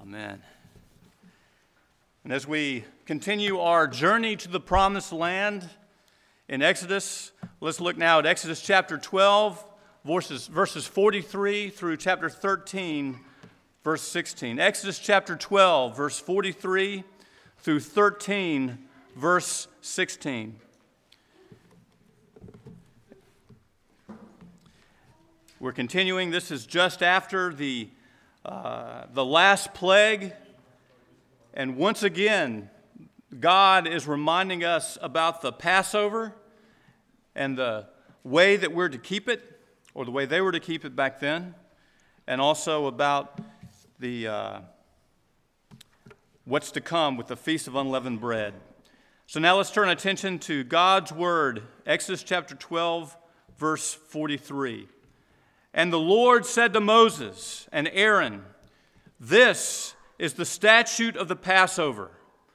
Amen. And as we continue our journey to the promised land in Exodus, let's look now at Exodus chapter 12, verses 43 through chapter 13, verse 16. Exodus chapter 12, verse 43 through 13, verse 16. We're continuing. This is just after the last plague. And once again, God is reminding us about the Passover and the way that we're to keep it, or the way they were to keep it back then, and also about the what's to come with the Feast of Unleavened Bread. So now let's turn attention to God's Word, Exodus chapter 12, verse 43. And the Lord said to Moses and Aaron, "This is the statute of the Passover.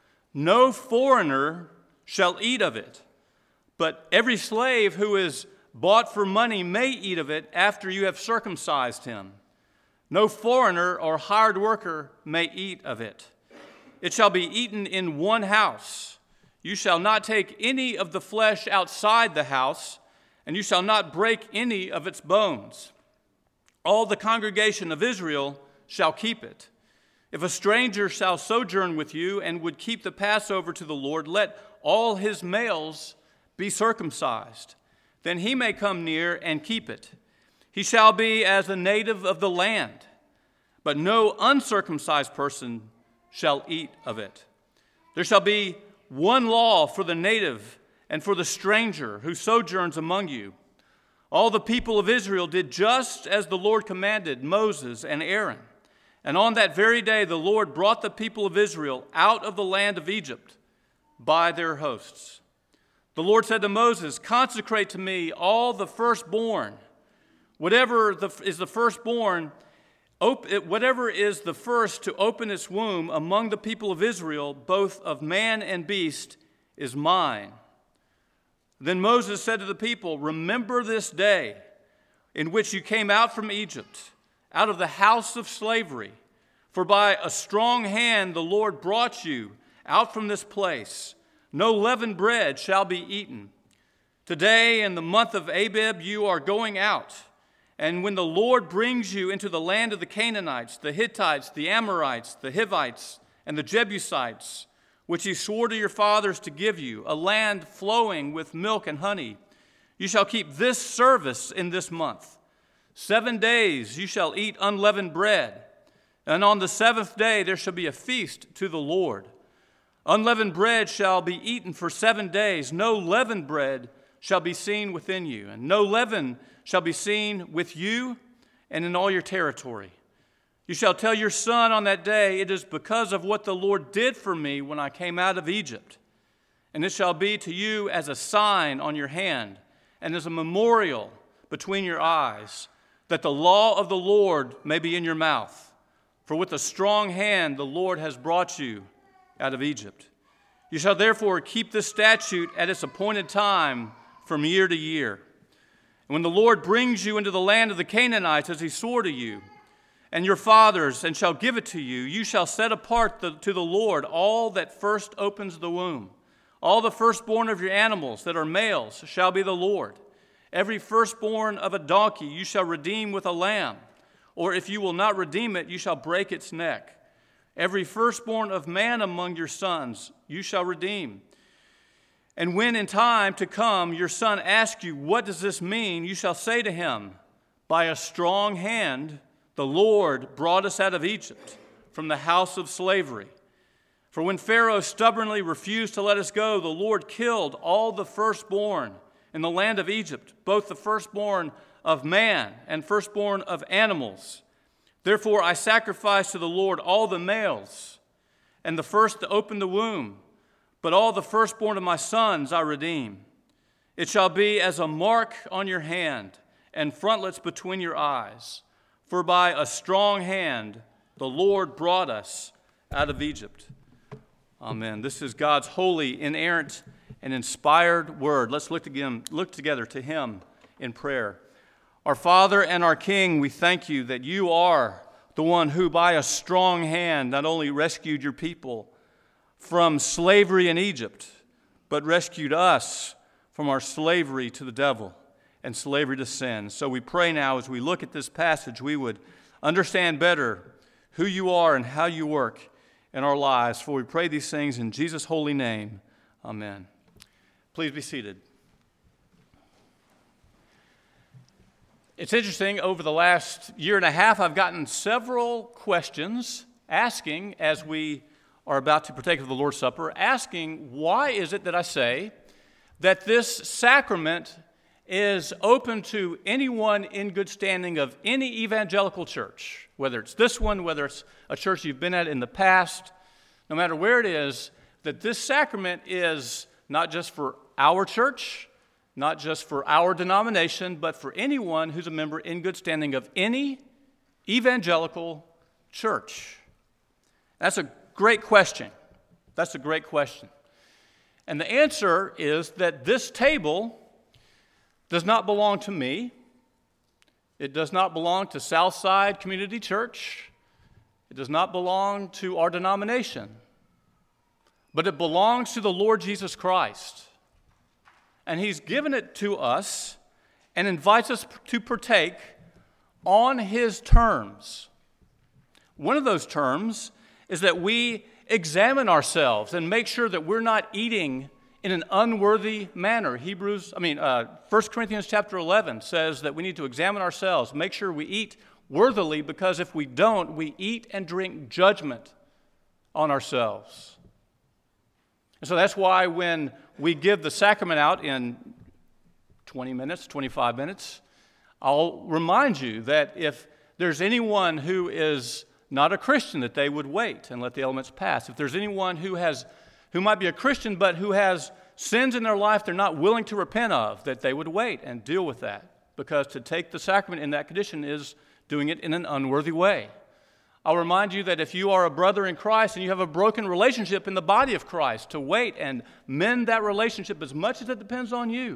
No foreigner shall eat of it, but every slave who is bought for money may eat of it after you have circumcised him. No foreigner or hired worker may eat of it. It shall be eaten in one house. You shall not take any of the flesh outside the house, and you shall not break any of its bones. All the congregation of Israel shall keep it. If a stranger shall sojourn with you and would keep the Passover to the Lord, let all his males be circumcised. Then he may come near and keep it. He shall be as a native of the land, but no uncircumcised person shall eat of it. There shall be one law for the native and for the stranger who sojourns among you. All the people of Israel did just as the Lord commanded Moses and Aaron. And on that very day, the Lord brought the people of Israel out of the land of Egypt by their hosts. The Lord said to Moses, "Consecrate to me all the firstborn. Whatever is the firstborn, whatever is the first to open its womb among the people of Israel, both of man and beast, is mine." Then Moses said to the people, "Remember this day in which you came out from Egypt, out of the house of slavery. For by a strong hand the Lord brought you out from this place. No leavened bread shall be eaten. Today in the month of Abib you are going out. And when the Lord brings you into the land of the Canaanites, the Hittites, the Amorites, the Hivites, and the Jebusites, which he swore to your fathers to give you, a land flowing with milk and honey, you shall keep this service in this month. 7 days you shall eat unleavened bread, and on the seventh day there shall be a feast to the Lord. Unleavened bread shall be eaten for 7 days. No leavened bread shall be seen within you, and no leaven shall be seen with you and in all your territory. You shall tell your son on that day, it is because of what the Lord did for me when I came out of Egypt. And it shall be to you as a sign on your hand and as a memorial between your eyes, that the law of the Lord may be in your mouth. For with a strong hand the Lord has brought you out of Egypt. You shall therefore keep this statute at its appointed time from year to year. And when the Lord brings you into the land of the Canaanites, as he swore to you and your fathers, and shall give it to you, you shall set apart to the Lord all that first opens the womb. All the firstborn of your animals that are males shall be the Lord. Every firstborn of a donkey you shall redeem with a lamb, or if you will not redeem it, you shall break its neck. Every firstborn of man among your sons you shall redeem. And when in time to come your son asks you, what does this mean? You shall say to him, by a strong hand the Lord brought us out of Egypt from the house of slavery. For when Pharaoh stubbornly refused to let us go, the Lord killed all the firstborn in the land of Egypt, both the firstborn of man and firstborn of animals. Therefore I sacrifice to the Lord all the males, and the first to open the womb, but all the firstborn of my sons I redeem. It shall be as a mark on your hand and frontlets between your eyes, for by a strong hand the Lord brought us out of Egypt." Amen. This is God's holy, inerrant, and inspired word. Let's look together to him in prayer. Our Father and our King, we thank you that you are the the one who by a strong hand not only rescued your people from slavery in Egypt, but rescued us from our slavery to the devil and slavery to sin. So we pray now as we look at this passage, we would understand better who you are and how you work in our lives. For we pray these things in Jesus' holy name. Amen. Please be seated. It's interesting, over the last year and a half, I've gotten several questions asking, as we are about to partake of the Lord's Supper, asking, why is it that I say that this sacrament is open to anyone in good standing of any evangelical church, whether it's this one, whether it's a church you've been at in the past, no matter where it is, that this sacrament is not just for our church, not just for our denomination, but for anyone who's a member in good standing of any evangelical church. That's a great question. That's a great question. And the answer is that this table does not belong to me. It does not belong to Southside Community Church. It does not belong to our denomination. But it belongs to the Lord Jesus Christ. And He's given it to us and invites us to partake on His terms. One of those terms is that we examine ourselves and make sure that we're not eating in an unworthy manner. 1 Corinthians chapter 11 says that we need to examine ourselves, make sure we eat worthily, because if we don't, we eat and drink judgment on ourselves. And so that's why when we give the sacrament out in 20 minutes, 25 minutes, I'll remind you that if there's anyone who is not a Christian, that they would wait and let the elements pass. If there's anyone who might be a Christian but who has sins in their life they're not willing to repent of, that they would wait and deal with that. Because to take the sacrament in that condition is doing it in an unworthy way. I'll remind you that if you are a brother in Christ and you have a broken relationship in the body of Christ, to wait and mend that relationship as much as it depends on you.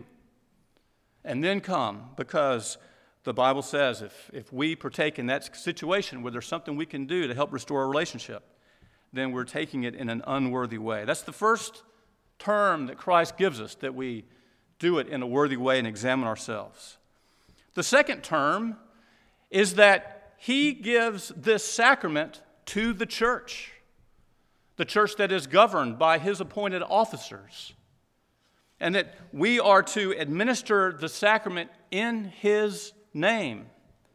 And then come, because the Bible says if we partake in that situation where there's something we can do to help restore a relationship, then we're taking it in an unworthy way. That's the first term that Christ gives us, that we do it in a worthy way and examine ourselves. The second term is that He gives this sacrament to the church that is governed by His appointed officers, and that we are to administer the sacrament in His name.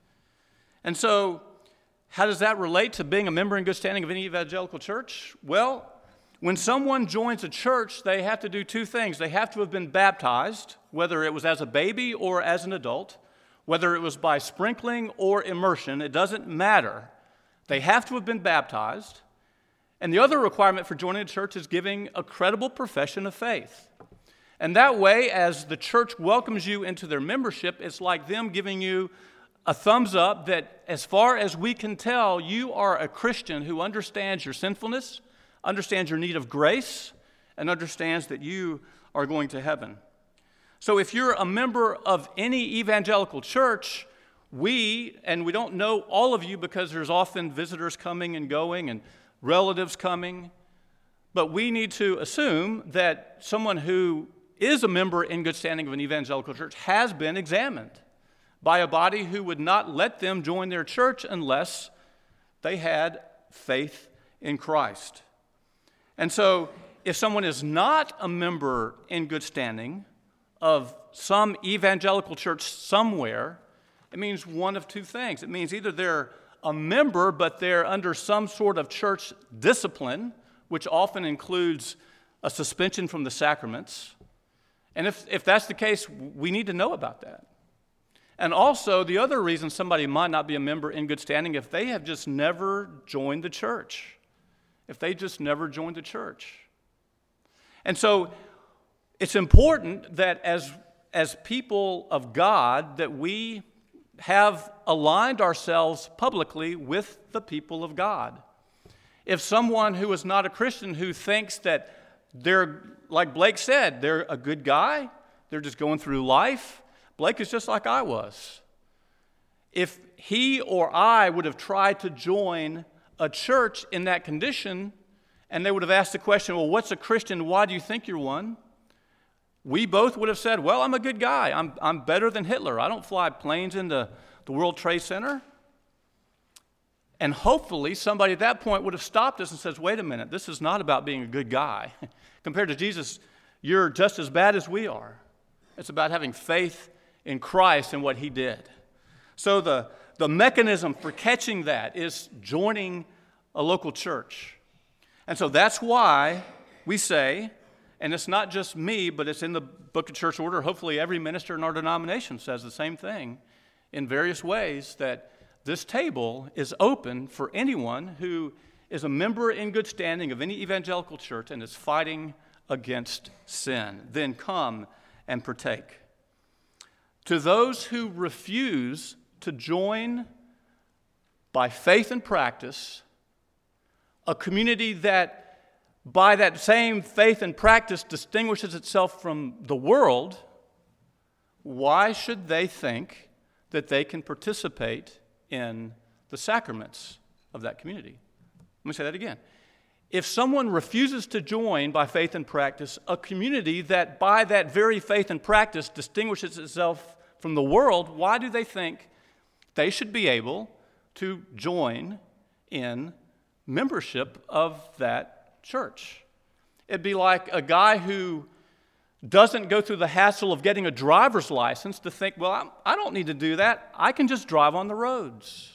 And so, how does that relate to being a member in good standing of any evangelical church? Well, when someone joins a church, they have to do two things. They have to have been baptized, whether it was as a baby or as an adult, whether it was by sprinkling or immersion, it doesn't matter. They have to have been baptized. And the other requirement for joining a church is giving a credible profession of faith. And that way, as the church welcomes you into their membership, it's like them giving you a thumbs up that, as far as we can tell, you are a Christian who understands your sinfulness, understands your need of grace, and understands that you are going to heaven. So if you're a member of any evangelical church, we don't know all of you because there's often visitors coming and going and relatives coming, but we need to assume that someone who is a member in good standing of an evangelical church has been examined by a body who would not let them join their church unless they had faith in Christ. And so if someone is not a member in good standing of some evangelical church somewhere, it means one of two things. It means either they're a member, but they're under some sort of church discipline, which often includes a suspension from the sacraments. And if that's the case, we need to know about that. And also, the other reason somebody might not be a member in good standing, if they have just never joined the church. If they just never joined the church. And so, it's important that as people of God, that we have aligned ourselves publicly with the people of God. If someone who is not a Christian who thinks that they're, like Blake said, they're a good guy, they're just going through life, Blake is just like I was. if he or I would have tried to join a church in that condition, and they would have asked the question, well, what's a Christian? Why do you think you're one? We both would have said, well, I'm a good guy. I'm better than Hitler. I don't fly planes into the World Trade Center. And hopefully somebody at that point would have stopped us and says, wait a minute, this is not about being a good guy. Compared to Jesus, you're just as bad as we are. It's about having faith in Christ and what he did. So the mechanism for catching that is joining a local church. And so that's why we say, and it's not just me, but it's in the Book of Church Order. Hopefully every minister in our denomination says the same thing in various ways, that this table is open for anyone who is a member in good standing of any evangelical church and is fighting against sin. Then come and partake. To those who refuse to join by faith and practice a community that by that same faith and practice distinguishes itself from the world, why should they think that they can participate in the sacraments of that community? Let me say that again. If someone refuses to join by faith and practice a community that by that very faith and practice distinguishes itself from the world, why do they think they should be able to join in membership of that church? It'd be like a guy who doesn't go through the hassle of getting a driver's license to think, well, I don't need to do that. I can just drive on the roads.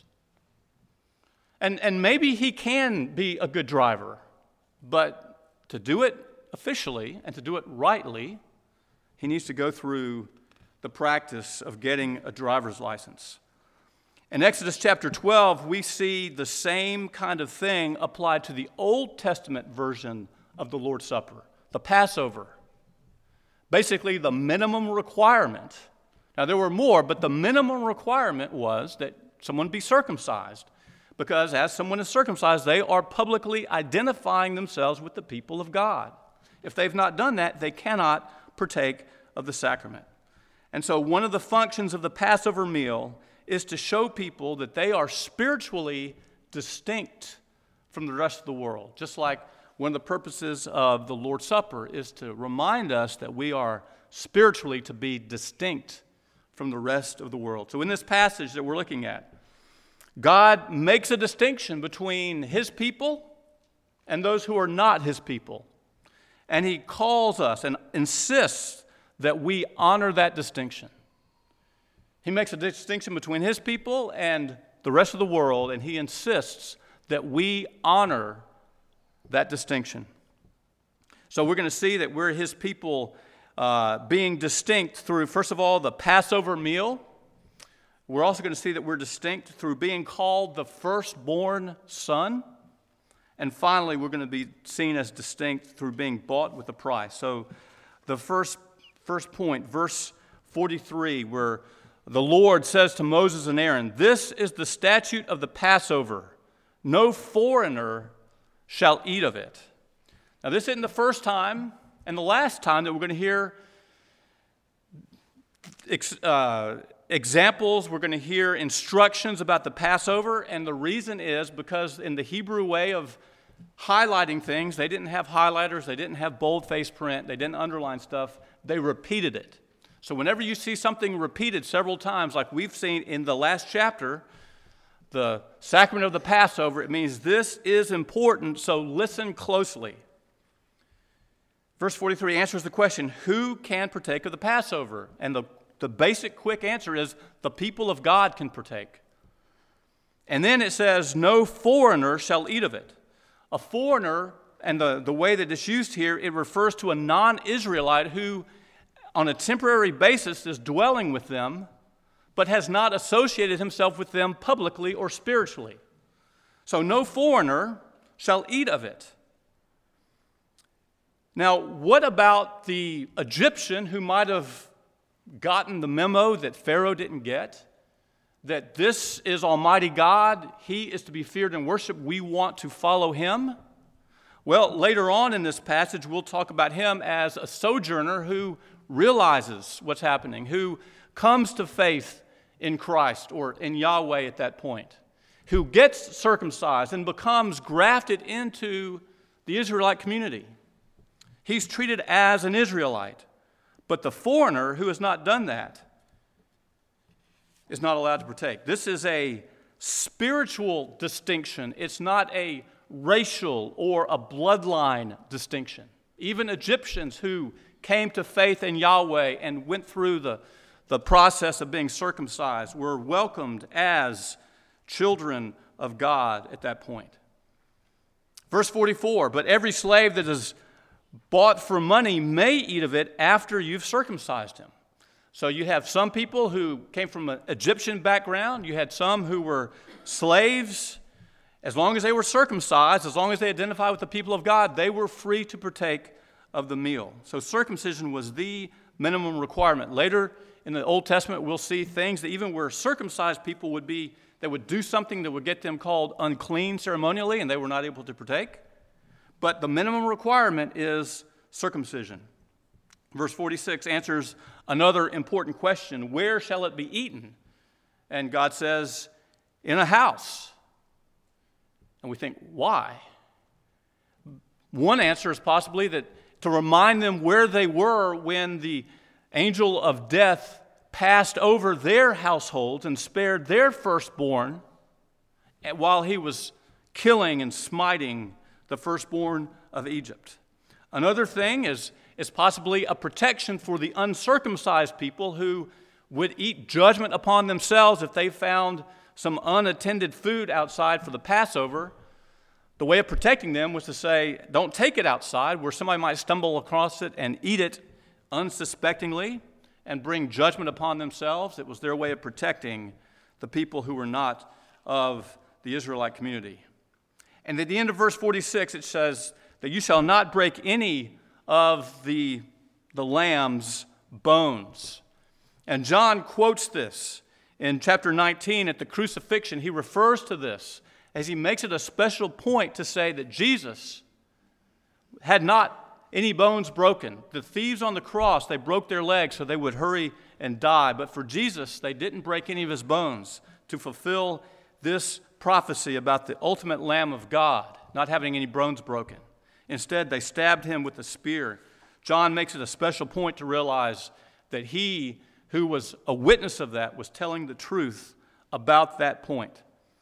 And maybe he can be a good driver, but to do it officially and to do it rightly, he needs to go through the practice of getting a driver's license. In Exodus chapter 12, we see the same kind of thing applied to the Old Testament version of the Lord's Supper, the Passover. Basically, the minimum requirement. Now, there were more, but the minimum requirement was that someone be circumcised, because as someone is circumcised, they are publicly identifying themselves with the people of God. If they've not done that, they cannot partake of the sacrament. And so one of the functions of the Passover meal is to show people that they are spiritually distinct from the rest of the world. Just like one of the purposes of the Lord's Supper is to remind us that we are spiritually to be distinct from the rest of the world. So in this passage that we're looking at, God makes a distinction between his people and those who are not his people. And he calls us and insists that we honor that distinction. He makes a distinction between his people and the rest of the world, and he insists that we honor that distinction. So we're going to see that we're his people being distinct through, first of all, the Passover meal. We're also going to see that we're distinct through being called the firstborn son. And finally, we're going to be seen as distinct through being bought with a price. So the first point, verse 43, where the Lord says to Moses and Aaron, "This is the statute of the Passover. No foreigner shall eat of it." Now, this isn't the first time and the last time that we're going to hear examples. We're going to hear instructions about the Passover, and the reason is because in the Hebrew way of highlighting things, they didn't have highlighters, they didn't have boldface print, they didn't underline stuff, they repeated it. So whenever you see something repeated several times, like we've seen in the last chapter, the sacrament of the Passover, it means this is important, so listen closely. Verse 43 answers the question, who can partake of the Passover? And the basic quick answer is the people of God can partake. And then it says, no foreigner shall eat of it. A foreigner, and the way that it's used here, it refers to a non-Israelite who on a temporary basis is dwelling with them, but has not associated himself with them publicly or spiritually. So no foreigner shall eat of it. Now, what about the Egyptian who might have gotten the memo that Pharaoh didn't get? That this is Almighty God, he is to be feared and worshiped, we want to follow him? Well, later on in this passage, we'll talk about him as a sojourner who realizes what's happening, who comes to faith in Christ or in Yahweh at that point, who gets circumcised and becomes grafted into the Israelite community. He's treated as an Israelite. But the foreigner who has not done that is not allowed to partake. This is a spiritual distinction. It's not a racial or a bloodline distinction. Even Egyptians who came to faith in Yahweh and went through the process of being circumcised were welcomed as children of God at that point. Verse 44, but every slave that is bought for money may eat of it after you've circumcised him. So you have some people who came from an Egyptian background. You had some who were slaves. As long as they were circumcised, as long as they identified with the people of God, they were free to partake of the meal. So circumcision was the minimum requirement. Later in the Old Testament, we'll see things that even where circumcised people would be, they would do something that would get them called unclean ceremonially, and they were not able to partake. But the minimum requirement is circumcision. Verse 46 answers another important question. Where shall it be eaten? And God says, in a house. And we think, why? One answer is possibly that to remind them where they were when the angel of death passed over their households and spared their firstborn while he was killing and smiting the firstborn of Egypt. Another thing is possibly a protection for the uncircumcised people who would eat judgment upon themselves if they found some unattended food outside for the Passover. The way of protecting them was to say, don't take it outside where somebody might stumble across it and eat it unsuspectingly and bring judgment upon themselves. It was their way of protecting the people who were not of the Israelite community. And at the end of verse 46, it says that you shall not break any of the lamb's bones. And John quotes this in chapter 19 at the crucifixion. He refers to this as he makes it a special point to say that Jesus had not any bones broken. The thieves on the cross, they broke their legs so they would hurry and die. But for Jesus, they didn't break any of his bones to fulfill this prophecy about the ultimate Lamb of God not having any bones broken. Instead, they stabbed him with a spear. John makes it a special point to realize that he who was a witness of that was telling the truth about that point.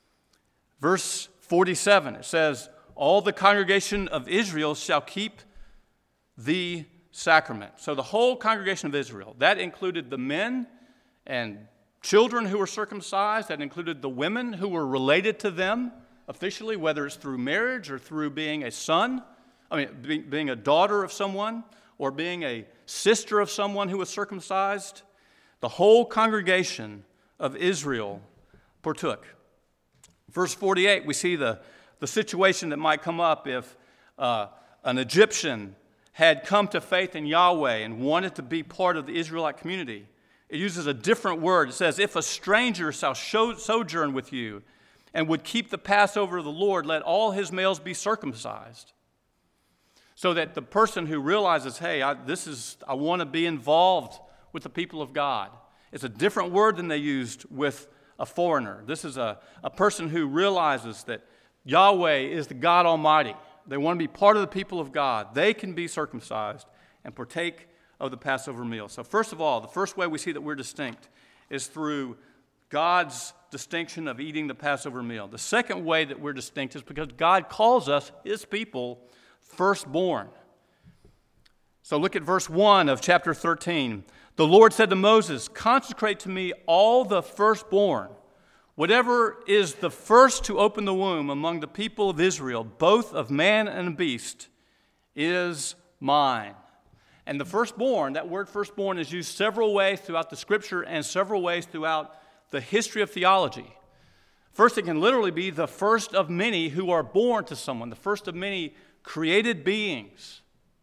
Verse 47, it says, all the congregation of Israel shall keep the sacrament. So the whole congregation of Israel, that included the men and children who were circumcised, that included the women who were related to them officially, whether it's through marriage or through being a son, being a daughter of someone, or being a sister of someone who was circumcised. The whole congregation of Israel partook. Verse 48, we see the situation that might come up if an Egyptian had come to faith in Yahweh and wanted to be part of the Israelite community. It uses a different word. It says, if a stranger shall sojourn with you and would keep the Passover of the Lord, let all his males be circumcised. So that the person who realizes, hey, I want to be involved with the people of God. It's a different word than they used with a foreigner. This is a person who realizes that Yahweh is the God Almighty. They want to be part of the people of God. They can be circumcised and partake of the Passover meal. So first of all, the first way we see that we're distinct is through God's distinction of eating the Passover meal. The second way that we're distinct is because God calls us, his people, firstborn. So look at verse 1 of chapter 13. The Lord said to Moses, consecrate to me all the firstborn. Whatever is the first to open the womb among the people of Israel, both of man and beast, is mine. And the firstborn, that word firstborn is used several ways throughout the Scripture and several ways throughout the history of theology. First, it can literally be the first of many who are born to someone, the first of many created beings.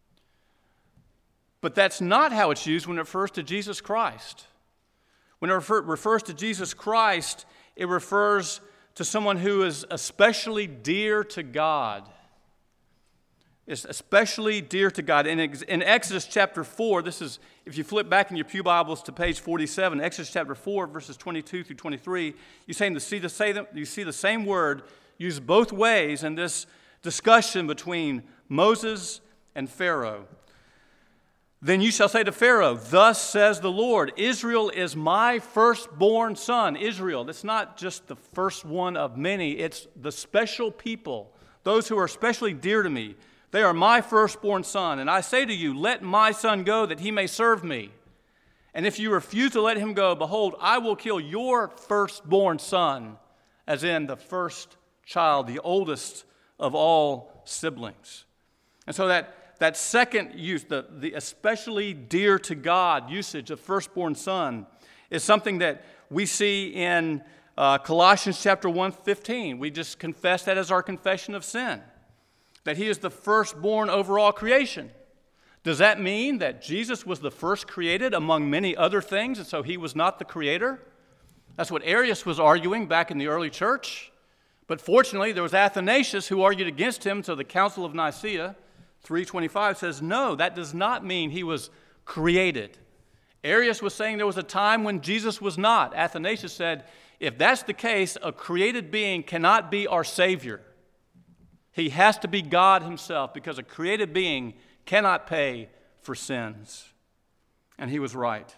But that's not how it's used when it refers to Jesus Christ. When it refers to Jesus Christ, it refers to someone who is especially dear to God. is especially dear to God. In Exodus chapter 4, this is, if you flip back in your pew Bibles to page 47, Exodus chapter 4, verses 22 through 23, you see the same word used both ways in this discussion between Moses and Pharaoh. Then you shall say to Pharaoh, thus says the Lord, Israel is my firstborn son. Israel, it's not just the first one of many, it's the special people, those who are especially dear to me. They are my firstborn son. And I say to you, let my son go that he may serve me. And if you refuse to let him go, behold, I will kill your firstborn son, as in the first child, the oldest of all siblings. And so that second use, the especially dear to God usage of firstborn son, is something that we see in Colossians chapter 1:15. We just confess that as our confession of sin, that he is the firstborn over all creation. Does that mean that Jesus was the first created among many other things, and so he was not the creator? That's what Arius was arguing back in the early church. But fortunately, there was Athanasius who argued against him, so the Council of Nicaea 325 says, no, that does not mean he was created. Arius was saying there was a time when Jesus was not. Athanasius said, if that's the case, a created being cannot be our Savior. He has to be God himself, because a created being cannot pay for sins. And he was right.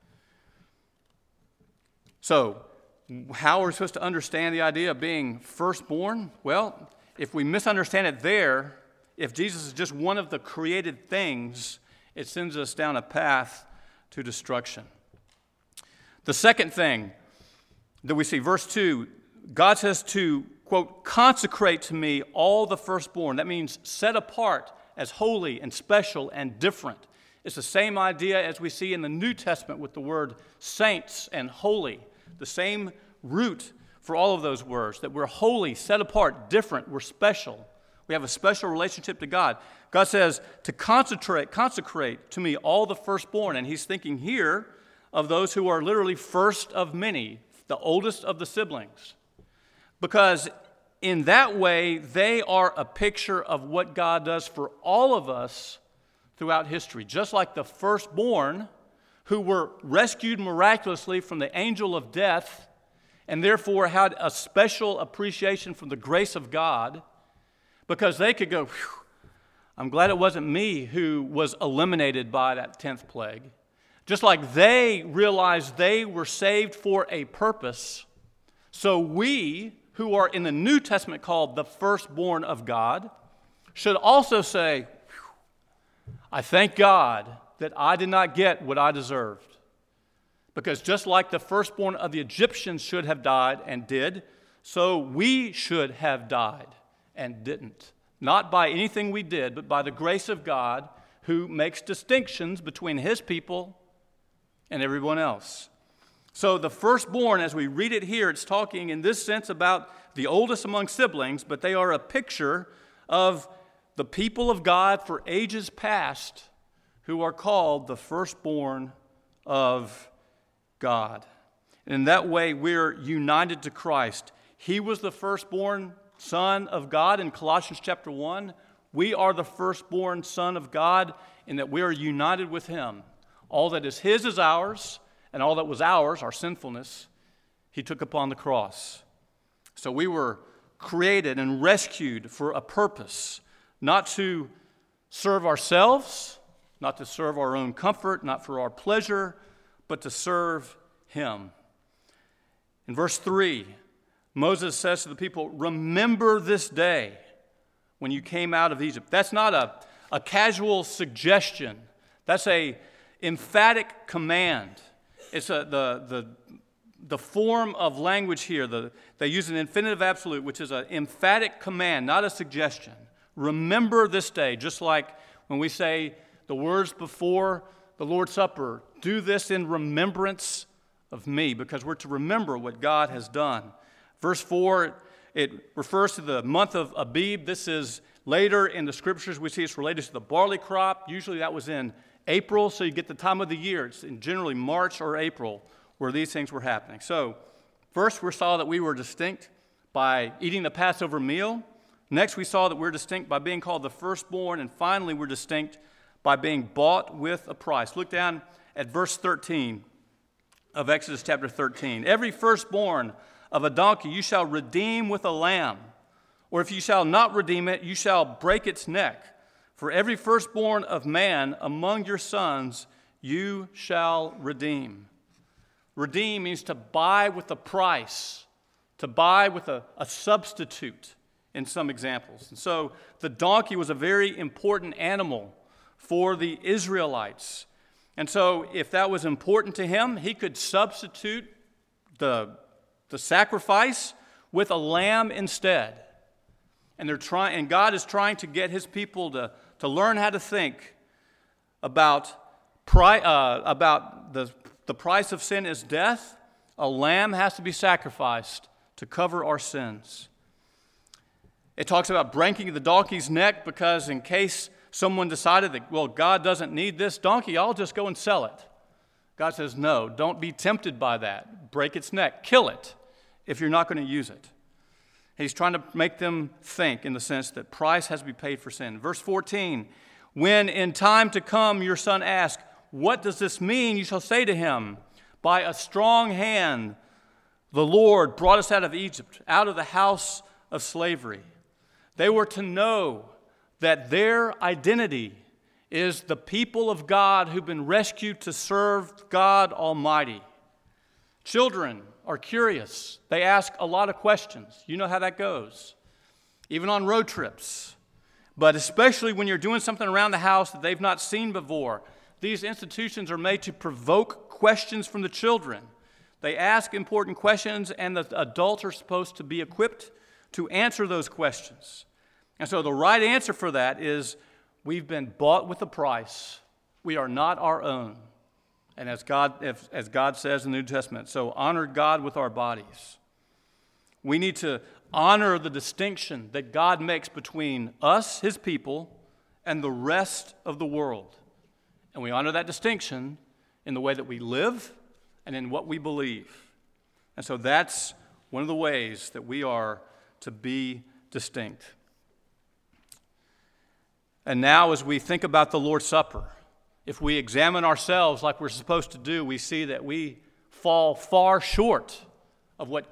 So, how are we supposed to understand the idea of being firstborn? Well, if we misunderstand it there, if Jesus is just one of the created things, it sends us down a path to destruction. The second thing that we see, verse 2, God says to, quote, consecrate to me all the firstborn. That means set apart as holy and special and different. It's the same idea as we see in the New Testament with the word saints and holy. The same root for all of those words, that we're holy, set apart, different, we're special. We have a special relationship to God. God says to consecrate to me all the firstborn. And he's thinking here of those who are literally first of many, the oldest of the siblings. Because in that way, they are a picture of what God does for all of us throughout history. Just like the firstborn who were rescued miraculously from the angel of death and therefore had a special appreciation from the grace of God, because they could go, I'm glad it wasn't me who was eliminated by that 10th plague. Just like they realized they were saved for a purpose, so we, who are in the New Testament called the firstborn of God, should also say, I thank God that I did not get what I deserved. Because just like the firstborn of the Egyptians should have died and did, so we should have died and didn't. Not by anything we did, but by the grace of God, who makes distinctions between his people and everyone else. So the firstborn, as we read it here, it's talking in this sense about the oldest among siblings, but they are a picture of the people of God for ages past who are called the firstborn of God. And in that way, we're united to Christ. He was the firstborn Son of God in Colossians chapter 1. We are the firstborn Son of God in that we are united with him. All that is his is ours, and all that was ours, our sinfulness, he took upon the cross. So we were created and rescued for a purpose, not to serve ourselves, not to serve our own comfort, not for our pleasure, but to serve him. In verse 3, Moses says to the people, remember this day when you came out of Egypt. That's not a casual suggestion. That's a emphatic command. It's the form of language here. They use an infinitive absolute, which is an emphatic command, not a suggestion. Remember this day, just like when we say the words before the Lord's Supper, do this in remembrance of me, because we're to remember what God has done. Verse 4, it refers to the month of Abib. This is later in the scriptures. We see it's related to the barley crop. Usually that was in April, so you get the time of the year. It's in generally March or April where these things were happening. So first we saw that we were distinct by eating the Passover meal. Next, we saw that we're distinct by being called the firstborn, and finally, we're distinct by being bought with a price. Look down at verse 13 of Exodus chapter 13. Every firstborn of a donkey you shall redeem with a lamb, or if you shall not redeem it, you shall break its neck. For every firstborn of man among your sons you shall redeem. Redeem means to buy with a price, to buy with a substitute in some examples. And so the donkey was a very important animal for the Israelites. And so if that was important to him, he could substitute the sacrifice with a lamb instead. And God is trying to get his people to learn how to think about the price of sin is death. A lamb has to be sacrificed to cover our sins. It talks about breaking the donkey's neck because in case someone decided that, well, God doesn't need this donkey, I'll just go and sell it. God says, no, don't be tempted by that. Break its neck, kill it if you're not going to use it. He's trying to make them think in the sense that price has to be paid for sin. Verse 14, when in time to come your son asks, what does this mean? You shall say to him, by a strong hand the Lord brought us out of Egypt, out of the house of slavery. They were to know that their identity is the people of God who've been rescued to serve God Almighty. Children are curious. They ask a lot of questions. You know how that goes, even on road trips. But especially when you're doing something around the house that they've not seen before, these institutions are made to provoke questions from the children. They ask important questions, and the adults are supposed to be equipped to answer those questions. And so the right answer for that is we've been bought with a price. We are not our own. And as God says in the New Testament, so honor God with our bodies. We need to honor the distinction that God makes between us, his people, and the rest of the world. And we honor that distinction in the way that we live and in what we believe. And so that's one of the ways that we are to be distinct. And now as we think about the Lord's Supper, if we examine ourselves like we're supposed to do, we see that we fall far short of what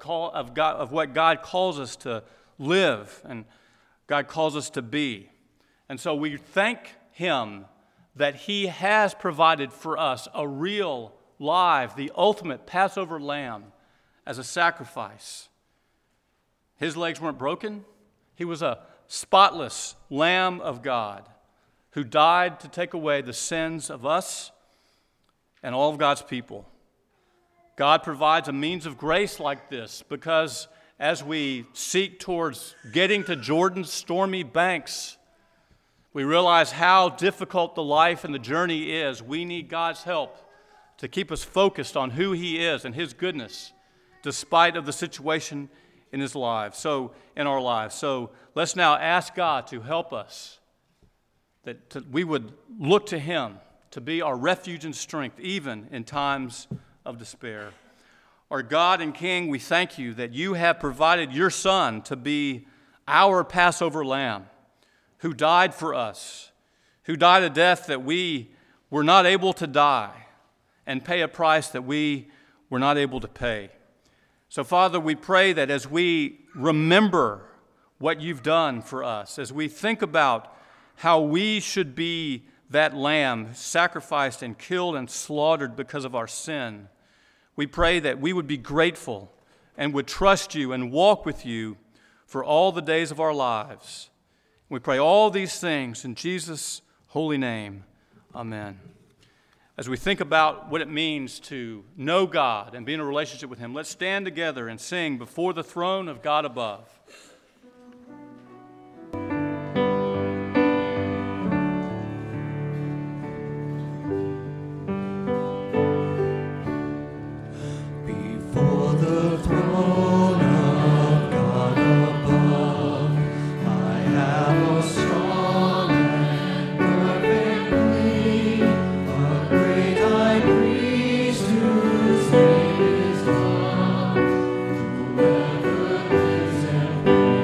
God calls us to live and God calls us to be. And so we thank him that he has provided for us a real, live, the ultimate Passover lamb as a sacrifice. His legs weren't broken. He was a spotless Lamb of God who died to take away the sins of us and all of God's people. God provides a means of grace like this because as we seek towards getting to Jordan's stormy banks, we realize how difficult the life and the journey is. We need God's help to keep us focused on who he is and his goodness despite of the situation in in our lives. So let's now ask God to help us, that we would look to him to be our refuge and strength, even in times of despair. Our God and King, we thank you that you have provided your Son to be our Passover lamb, who died for us, who died a death that we were not able to die, and pay a price that we were not able to pay. So, Father, we pray that as we remember what you've done for us, as we think about how we should be that lamb sacrificed and killed and slaughtered because of our sin, we pray that we would be grateful and would trust you and walk with you for all the days of our lives. We pray all these things in Jesus' holy name. Amen. As we think about what it means to know God and be in a relationship with him, let's stand together and sing Before the Throne of God Above. Whoever lives and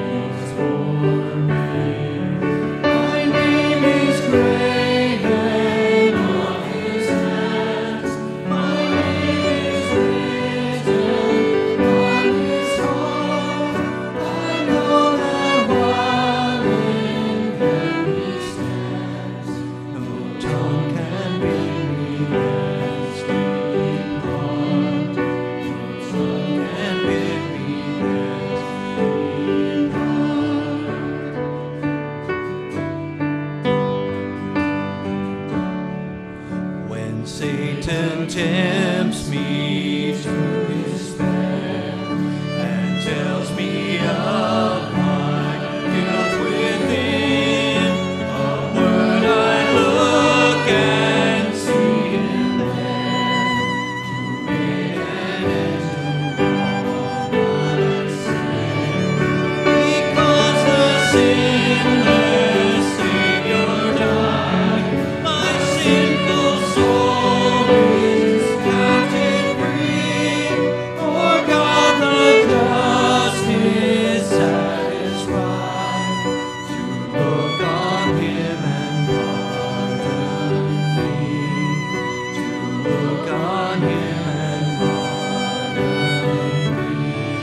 Satan tempts me to despair and tells me of my guilt within. A word I look and see him there, who made an end to all my sin. Because the sinless Savior died, my sinful soul is captive free. For God the just is satisfied to look on him and pardon me. To look on him and pardon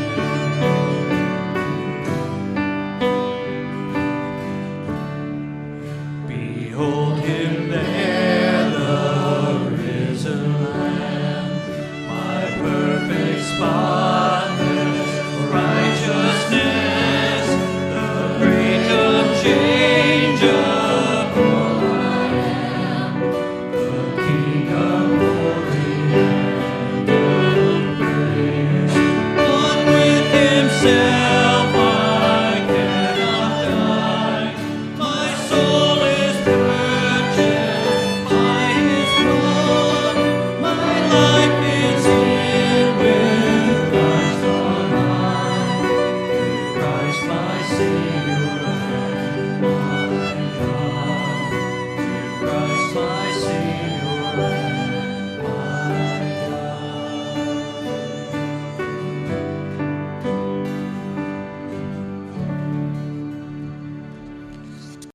me. Behold him there, the risen Lamb, my perfect spotless righteousness, the great unchangeable I am, the King of glory and of praise. One with himself I cannot die, my soul is purchased by his blood, my life is hid with Christ on high, with Christ my Savior and my God, with Christ my Savior